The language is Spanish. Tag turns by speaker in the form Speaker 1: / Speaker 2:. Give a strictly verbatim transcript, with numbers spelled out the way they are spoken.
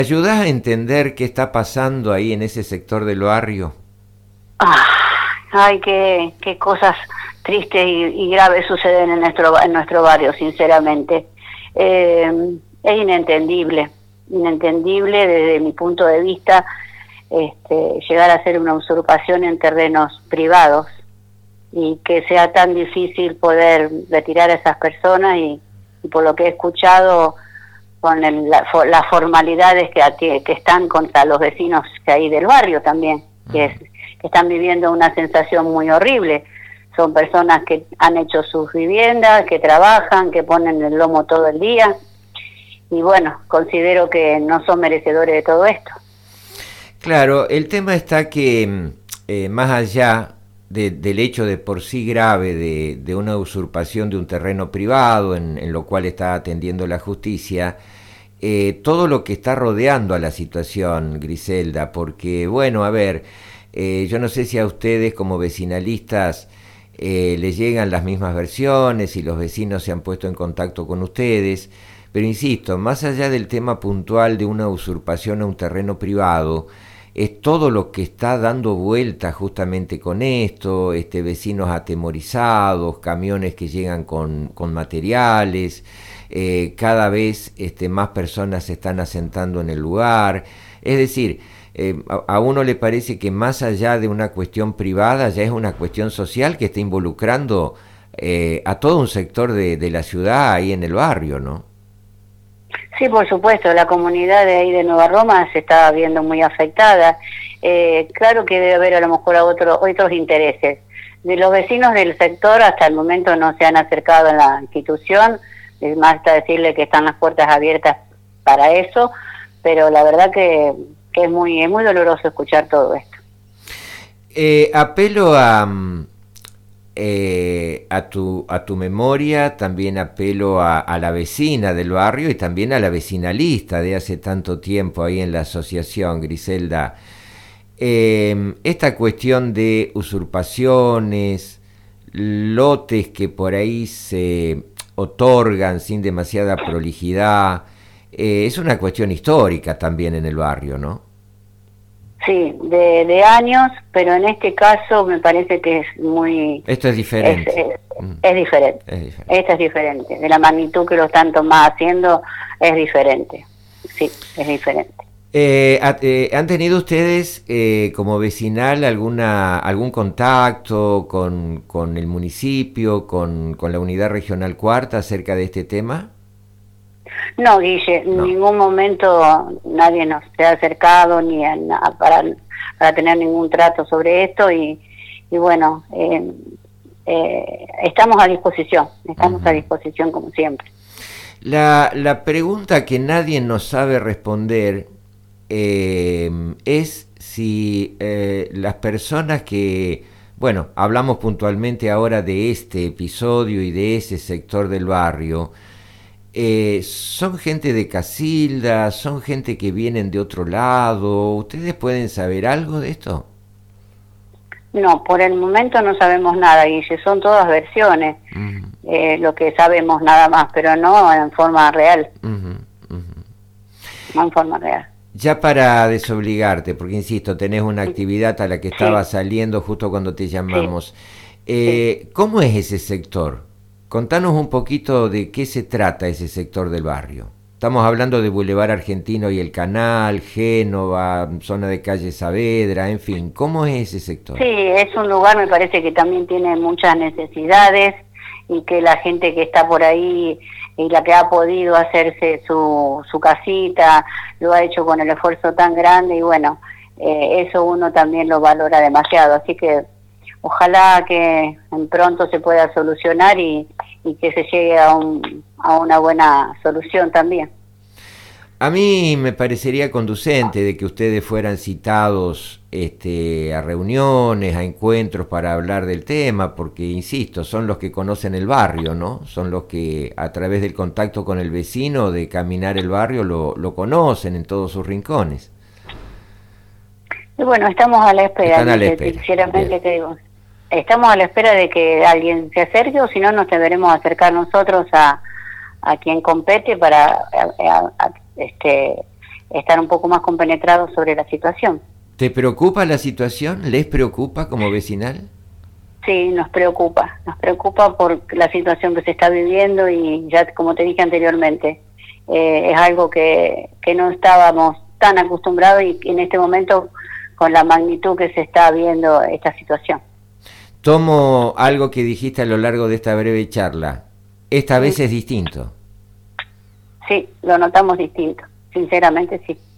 Speaker 1: ¿Ayudás a entender qué está pasando ahí en ese sector del barrio?
Speaker 2: Ah, ay, qué, qué cosas tristes y, y graves suceden en nuestro, en nuestro barrio, sinceramente. Eh, es inentendible, inentendible desde mi punto de vista, este, llegar a hacer una usurpación en terrenos privados y que sea tan difícil poder retirar a esas personas y, y por lo que he escuchado con el, la, las formalidades que, que están contra los vecinos que hay del barrio también, que, es, que están viviendo una sensación muy horrible. Son personas que han hecho sus viviendas, que trabajan, que ponen el lomo todo el día y bueno, considero que no son merecedores de todo esto.
Speaker 1: Claro, el tema está que eh, más allá de, del hecho de por sí grave de, de una usurpación de un terreno privado en, en lo cual está atendiendo la justicia, eh, todo lo que está rodeando a la situación, Griselda, porque bueno, a ver, eh, yo no sé si a ustedes como vecinalistas eh, les llegan las mismas versiones y los vecinos se han puesto en contacto con ustedes, pero insisto, más allá del tema puntual de una usurpación a un terreno privado, es todo lo que está dando vuelta justamente con esto, este, vecinos atemorizados, camiones que llegan con, con materiales, eh, cada vez este, más personas se están asentando en el lugar, es decir, eh, a, a uno le parece que más allá de una cuestión privada ya es una cuestión social que está involucrando eh, a todo un sector de, de la ciudad ahí en el barrio, ¿no?
Speaker 2: Sí, por supuesto, la comunidad de ahí de Nueva Roma se está viendo muy afectada. Eh, claro que debe haber a lo mejor otro, otros intereses. De los vecinos del sector hasta el momento no se han acercado a la institución, es más está decirle que están las puertas abiertas para eso, pero la verdad que, que es muy, es muy doloroso escuchar todo esto.
Speaker 1: Eh, apelo a... Eh, a tu a tu memoria, también apelo a, a la vecina del barrio y también a la vecinalista de hace tanto tiempo ahí en la asociación, Griselda. Eh, esta cuestión de usurpaciones, lotes que por ahí se otorgan sin demasiada prolijidad, eh, es una cuestión histórica también en el barrio, ¿no?
Speaker 2: Sí, de, de años, pero en este caso me parece que es muy...
Speaker 1: Esto es diferente.
Speaker 2: Es, es, es, diferente.
Speaker 1: es diferente.
Speaker 2: Esto es diferente. De la magnitud que lo están tomando haciendo es diferente. Sí, es diferente.
Speaker 1: Eh, eh, ¿Han tenido ustedes eh, como vecinal alguna algún contacto con, con el municipio, con, con la unidad regional cuarta acerca de este tema?
Speaker 2: No, Guille,
Speaker 1: no.
Speaker 2: en ningún momento nadie nos se ha acercado ni a, a, para, para tener ningún trato sobre esto y, y bueno, eh, eh, estamos a disposición, estamos uh-huh. a disposición como siempre.
Speaker 1: La, la pregunta que nadie nos sabe responder eh, es si eh, las personas que, bueno, hablamos puntualmente ahora de este episodio y de ese sector del barrio, Eh, ¿son gente de Casilda? ¿Son gente que vienen de otro lado? ¿Ustedes pueden saber algo de esto?
Speaker 2: No, por el momento no sabemos nada, Guille, son todas versiones, uh-huh. eh, lo que sabemos nada más, pero no en forma real. Uh-huh, uh-huh. No en forma real.
Speaker 1: Ya para desobligarte, porque insisto, tenés una actividad a la que estabas sí. saliendo justo cuando te llamamos. Sí. Eh, sí. ¿Cómo es ese sector? Contanos un poquito de qué se trata ese sector del barrio. Estamos hablando de Boulevard Argentino y el Canal, Génova, zona de calle Saavedra, en fin, ¿cómo es ese sector?
Speaker 2: Sí, es un lugar, me parece que también tiene muchas necesidades y que la gente que está por ahí y la que ha podido hacerse su, su casita, lo ha hecho con el esfuerzo tan grande y bueno, eh, eso uno también lo valora demasiado, así que ojalá que en pronto se pueda solucionar y, y que se llegue a, un, a una buena solución también.
Speaker 1: A mí me parecería conducente de que ustedes fueran citados este, a reuniones, a encuentros para hablar del tema, porque, insisto, son los que conocen el barrio, ¿no? Son los que a través del contacto con el vecino, de caminar el barrio, lo, lo conocen en todos sus rincones.
Speaker 2: Y bueno, estamos a la espera.
Speaker 1: Están a la espera.
Speaker 2: Sinceramente te digo. Estamos a la espera de que alguien se acerque o si no nos deberemos acercar nosotros a, a quien compete para a, a, a, este estar un poco más compenetrados sobre la situación.
Speaker 1: ¿Te preocupa la situación? ¿Les preocupa como vecinal?
Speaker 2: Sí, nos preocupa, nos preocupa por la situación que se está viviendo y ya como te dije anteriormente, eh, es algo que, que no estábamos tan acostumbrados y en este momento con la magnitud que se está viendo esta situación.
Speaker 1: Tomo algo que dijiste a lo largo de esta breve charla. Esta
Speaker 2: Sí.
Speaker 1: vez es distinto.
Speaker 2: Sí, lo notamos distinto, sinceramente sí.